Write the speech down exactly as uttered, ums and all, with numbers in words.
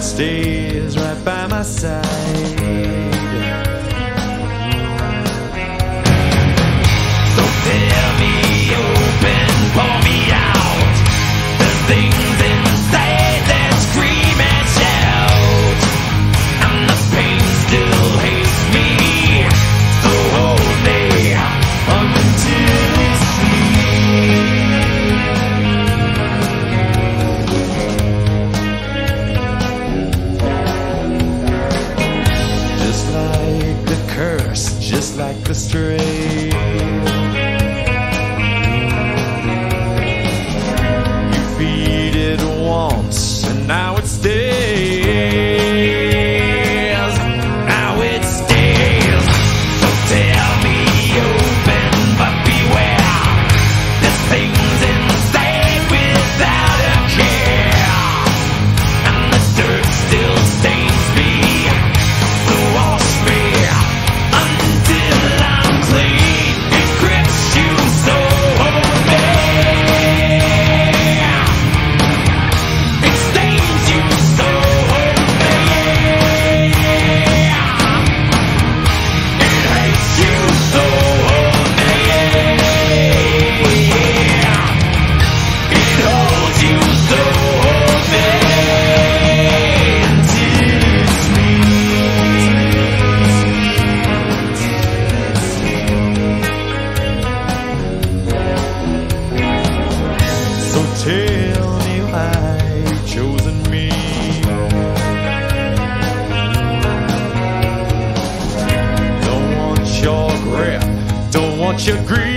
stays right by my side. So tear me open, pour me out. The things inside that scream and shout, and the pain still hates me. So hold me until it's just like the curse, just like the stray. You feed it once, and now it stays. Now it stays. So tear me open, but beware. There's things inside without a care, and the dirt still stains me. So wash me until I'm clean. It grips you so hold me. It stains you so hold me. It hates you so hold me. It holds you so hold me until it's me. So tell me why you've chosen me. Don't want your grip, don't want your greed.